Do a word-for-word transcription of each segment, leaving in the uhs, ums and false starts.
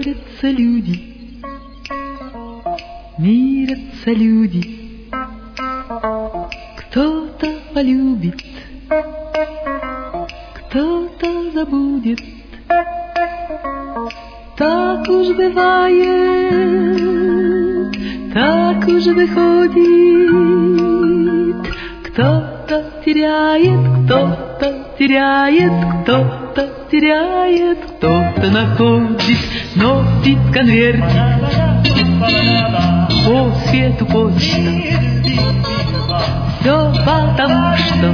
Борются люди, мирятся люди. Кто-то полюбит, кто-то забудет. Так уж бывает, так уж выходит. Кто-то теряет, кто-то теряет, кто-то теряет, кто-то находит новый конверт по свету почта. Все потому, что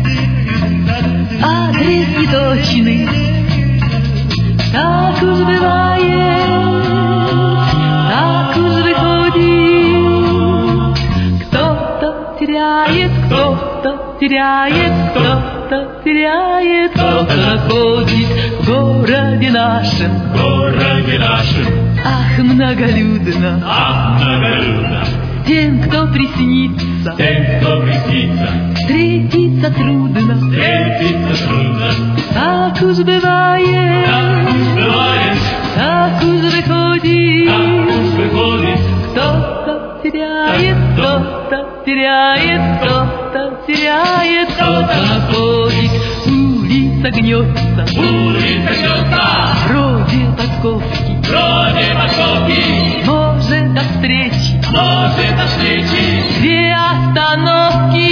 адрес неточный. Так уж бывает, так уж выходит. Кто-то теряет, кто-то теряет, кто-то теряет, кто-то находит в городе нашем, в городе нашем. Ах, многолюдно, ах, многолюдно. Тем, кто приснится, тем, кто приснится, встретиться трудно, встретиться трудно. Так уж бывает, так уж бывает, так уж выходит, так уж выходит. Кто-то теряет, кто-то теряет, кто-то теряет, кто-то находит. Улица гнется, улица гнется, вроде подковки, вроде подковки. Может, до встречи, может, до встречи. Две остановки.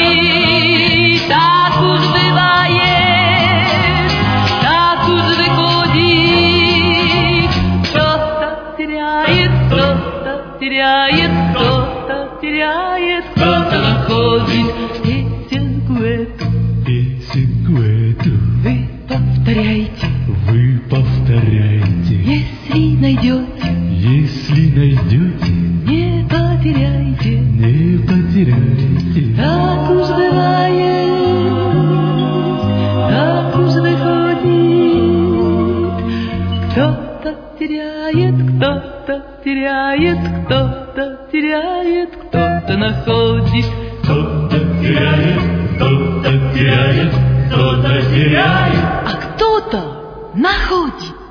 Так уж бывает, так уж выходит. Кто-то теряет, кто-то теряет, кто-то теряет, кто-то находит. Песенку эту, песенку эту вы повторяйте, вы повторяйте. Если найдете, если найдете, не потеряйте, не потеряйте. Так уж бывает, так уж выходит. Кто-то теряет, кто-то теряет, кто-то теряет, кто-то находит. Кто-то теряет, кто-то теряет, кто-то теряет, А кто-то находит.